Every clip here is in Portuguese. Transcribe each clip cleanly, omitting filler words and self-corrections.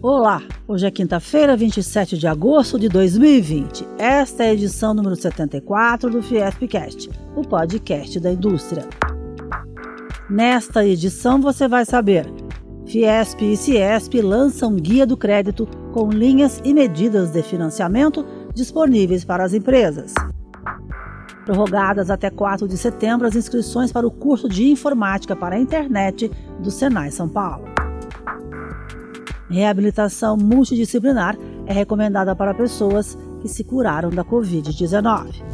Olá, hoje é quinta-feira, 27 de agosto de 2020. Esta é a edição número 74 do Fiespcast, o podcast da indústria. Nesta edição você vai saber: Fiesp e Ciesp lançam guia do crédito com linhas e medidas de financiamento disponíveis para as empresas. Prorrogadas até 4 de setembro as inscrições para o curso de informática para a internet do Senai São Paulo. Reabilitação multidisciplinar é recomendada para pessoas que se curaram da Covid-19.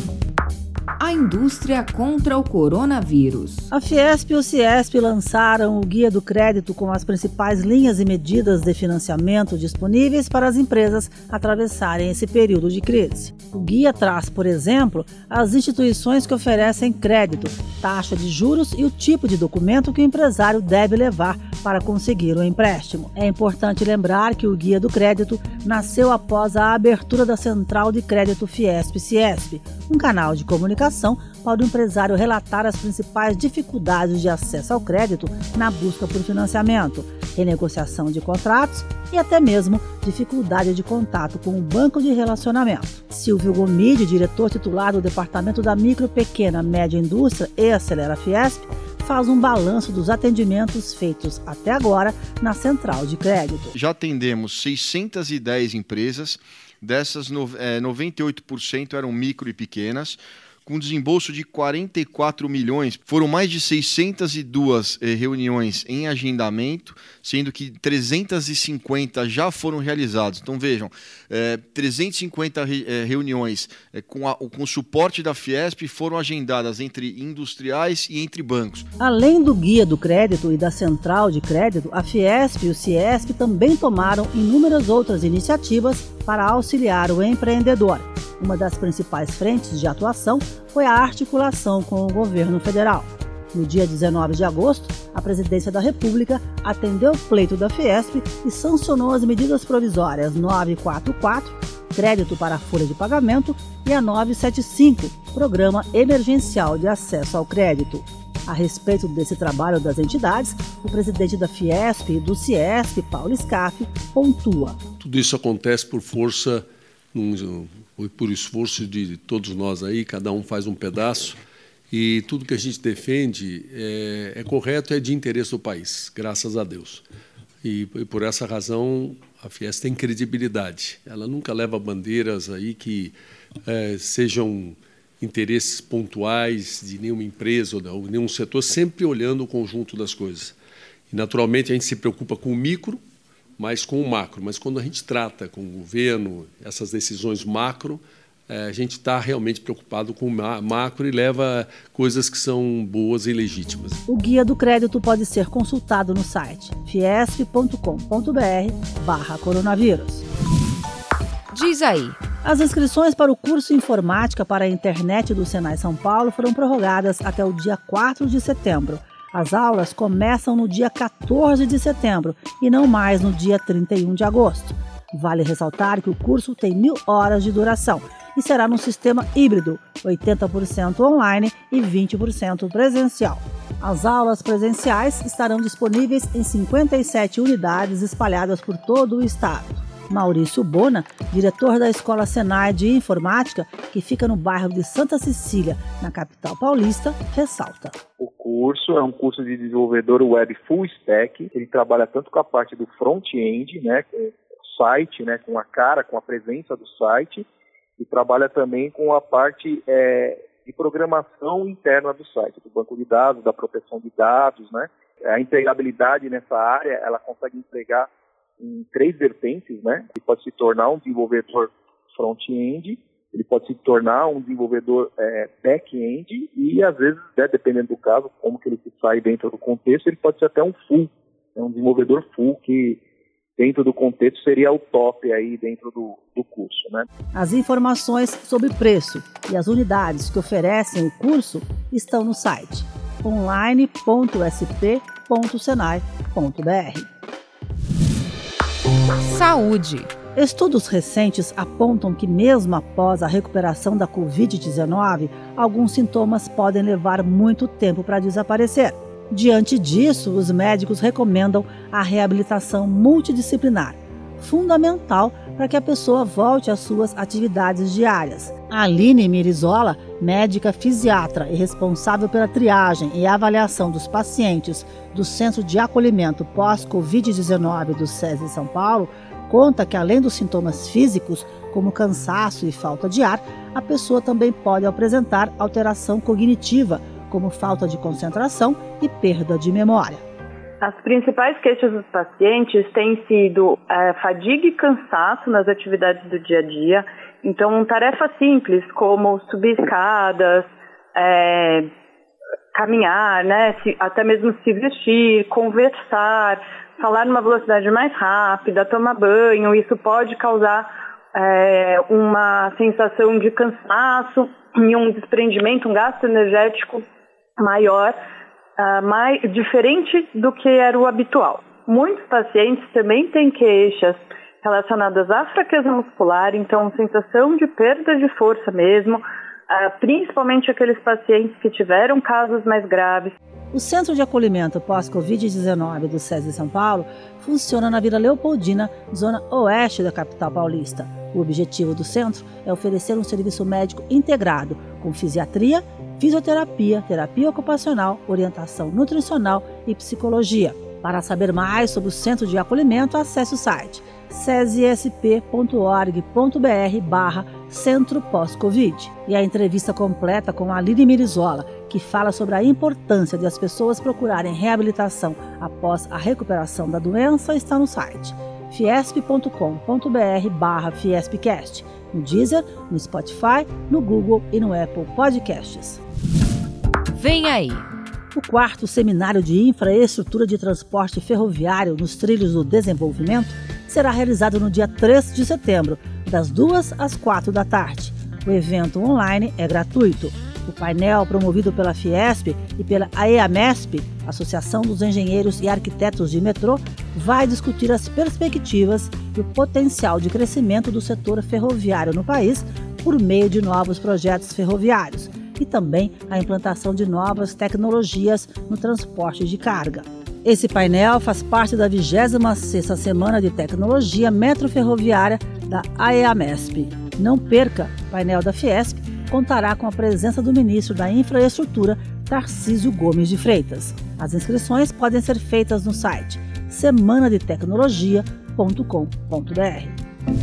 A indústria contra o coronavírus. A Fiesp e o Ciesp lançaram o Guia do Crédito com as principais linhas e medidas de financiamento disponíveis para as empresas atravessarem esse período de crise. O guia traz, por exemplo, as instituições que oferecem crédito, taxa de juros e o tipo de documento que o empresário deve levar para conseguir o empréstimo. É importante lembrar que o Guia do Crédito nasceu após a abertura da Central de Crédito Fiesp-Ciesp, um canal de comunicação para o empresário relatar as principais dificuldades de acesso ao crédito na busca por financiamento, renegociação de contratos e até mesmo dificuldade de contato com o banco de relacionamento. Silvio Gomide, diretor titular do Departamento da Micro, Pequena, Média Indústria e Acelera Fiesp, faz um balanço dos atendimentos feitos até agora na Central de Crédito. Já atendemos 610 empresas, dessas 98% eram micro e pequenas, com desembolso de 44 milhões. Foram mais de 602 reuniões em agendamento, sendo que 350 já foram realizadas. Então vejam, 350 reuniões com o suporte da Fiesp foram agendadas entre industriais e entre bancos. Além do Guia do Crédito e da Central de Crédito, a Fiesp e o Ciesp também tomaram inúmeras outras iniciativas para auxiliar o empreendedor. Uma das principais frentes de atuação foi a articulação com o governo federal. No dia 19 de agosto, a Presidência da República atendeu o pleito da Fiesp e sancionou as medidas provisórias 944, Crédito para a Folha de Pagamento, e a 975, Programa Emergencial de Acesso ao Crédito. A respeito desse trabalho das entidades, o presidente da Fiesp e do Ciesp, Paulo Scaff, pontua. Tudo isso acontece por força, por esforço de todos nós aí, cada um faz um pedaço, e tudo que a gente defende é correto, é de interesse do país, graças a Deus. E por essa razão a Fiesp tem credibilidade. Ela nunca leva bandeiras aí que sejam interesses pontuais de nenhuma empresa ou nenhum setor, sempre olhando o conjunto das coisas. E, naturalmente, a gente se preocupa com o micro, mas com o macro. Mas quando a gente trata com o governo, essas decisões macro, a gente está realmente preocupado com o macro e leva coisas que são boas e legítimas. O Guia do Crédito pode ser consultado no site fiesp.com.br/coronavírus. Diz aí. As inscrições para o curso Informática para a Internet do Senai São Paulo foram prorrogadas até o dia 4 de setembro. As aulas começam no dia 14 de setembro e não mais no dia 31 de agosto. Vale ressaltar que o curso tem 1.000 horas de duração e será num sistema híbrido, 80% online e 20% presencial. As aulas presenciais estarão disponíveis em 57 unidades espalhadas por todo o estado. Maurício Bona, diretor da Escola Senai de Informática, que fica no bairro de Santa Cecília, na capital paulista, ressalta. O curso é um curso de desenvolvedor web full stack. Ele trabalha tanto com a parte do front-end, né, com o site, né, com a cara, com a presença do site, e trabalha também com a parte de programação interna do site, do banco de dados, da proteção de dados, né. A empregabilidade nessa área, ela consegue empregar em 3 vertentes, né? Ele pode se tornar um desenvolvedor front-end, ele pode se tornar um desenvolvedor back-end e, às vezes, dependendo do caso, como que ele se sai dentro do contexto, ele pode ser até um full, um desenvolvedor full, que dentro do contexto seria o top aí dentro do curso, né? As informações sobre preço e as unidades que oferecem o curso estão no site online.sp.senai.br. Saúde. Estudos recentes apontam que mesmo após a recuperação da Covid-19, alguns sintomas podem levar muito tempo para desaparecer. Diante disso, os médicos recomendam a reabilitação multidisciplinar, fundamental para que a pessoa volte às suas atividades diárias. A Aline Mirizola, médica fisiatra e responsável pela triagem e avaliação dos pacientes do Centro de Acolhimento Pós-Covid-19 do SESI São Paulo, conta que além dos sintomas físicos, como cansaço e falta de ar, a pessoa também pode apresentar alteração cognitiva, como falta de concentração e perda de memória. As principais queixas dos pacientes têm sido fadiga e cansaço nas atividades do dia a dia. Então, tarefas simples como subir escadas, caminhar, né, até mesmo se vestir, conversar, falar numa velocidade mais rápida, tomar banho, isso pode causar uma sensação de cansaço e um desprendimento, um gasto energético maior, mais diferente do que era o habitual. Muitos pacientes também têm queixas relacionadas à fraqueza muscular, então sensação de perda de força mesmo, principalmente aqueles pacientes que tiveram casos mais graves. O Centro de Acolhimento Pós-Covid-19 do SESI São Paulo funciona na Vila Leopoldina, zona oeste da capital paulista. O objetivo do centro é oferecer um serviço médico integrado, com fisiatria, fisioterapia, terapia ocupacional, orientação nutricional e psicologia. Para saber mais sobre o Centro de Acolhimento, acesse o site sesisp.org.br/Centro Pós-Covid. E a entrevista completa com a Aline Mirizola, que fala sobre a importância de as pessoas procurarem reabilitação após a recuperação da doença, está no site fiesp.com.br/fiespcast, no Deezer, no Spotify, no Google e no Apple Podcasts. Vem aí! O 4º Seminário de Infraestrutura de Transporte Ferroviário nos Trilhos do Desenvolvimento será realizado no dia 3 de setembro, das 2 às 4 da tarde. O evento online é gratuito. O painel, promovido pela Fiesp e pela AEAMESP, Associação dos Engenheiros e Arquitetos de Metrô, vai discutir as perspectivas e o potencial de crescimento do setor ferroviário no país por meio de novos projetos ferroviários e também a implantação de novas tecnologias no transporte de carga. Esse painel faz parte da 26ª Semana de Tecnologia Metroferroviária da AEAMESP. Não perca! O painel da Fiesp contará com a presença do ministro da Infraestrutura, Tarcísio Gomes de Freitas. As inscrições podem ser feitas no site semanadetecnologia.com.br.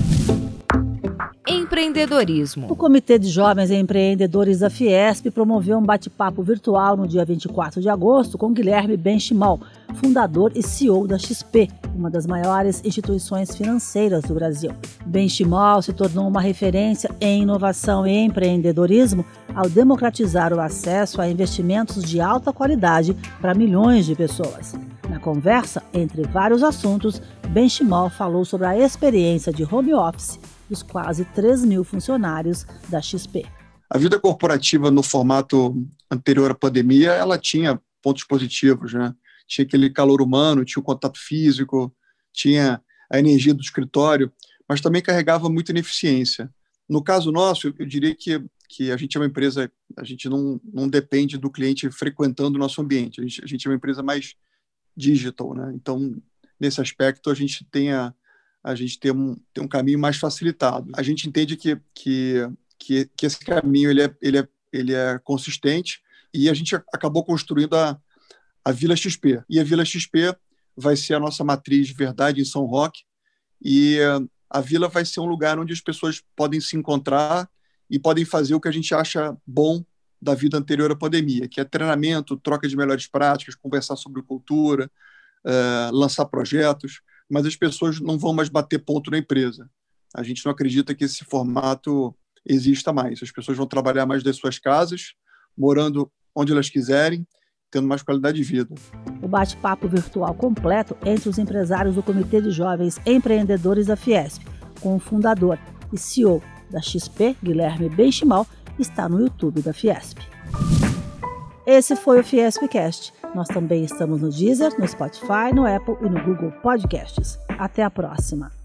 Empreendedorismo. O Comitê de Jovens Empreendedores da Fiesp promoveu um bate-papo virtual no dia 24 de agosto com Guilherme Benchimol, fundador e CEO da XP, uma das maiores instituições financeiras do Brasil. Benchimol se tornou uma referência em inovação e empreendedorismo ao democratizar o acesso a investimentos de alta qualidade para milhões de pessoas. Na conversa, entre vários assuntos, Benchimol falou sobre a experiência de home office dos quase 3.000 funcionários da XP. A vida corporativa no formato anterior à pandemia, ela tinha pontos positivos, né? Tinha aquele calor humano, tinha o contato físico, tinha a energia do escritório, mas também carregava muita ineficiência. No caso nosso, eu diria que a gente é uma empresa, a gente não depende do cliente frequentando o nosso ambiente, a gente é uma empresa mais digital, né? Então, nesse aspecto, a gente tem um caminho mais facilitado. A gente entende que esse caminho ele é consistente e a gente acabou construindo a Vila XP. E a Vila XP vai ser a nossa matriz de verdade em São Roque e a Vila vai ser um lugar onde as pessoas podem se encontrar e podem fazer o que a gente acha bom da vida anterior à pandemia, que é treinamento, troca de melhores práticas, conversar sobre cultura, lançar projetos, mas as pessoas não vão mais bater ponto na empresa. A gente não acredita que esse formato exista mais. As pessoas vão trabalhar mais das suas casas, morando onde elas quiserem, tendo mais qualidade de vida. O bate-papo virtual completo entre os empresários do Comitê de Jovens Empreendedores da Fiesp, com o fundador e CEO da XP, Guilherme Benchimol, está no YouTube da Fiesp. Esse foi o Fiespcast. Nós também estamos no Deezer, no Spotify, no Apple e no Google Podcasts. Até a próxima!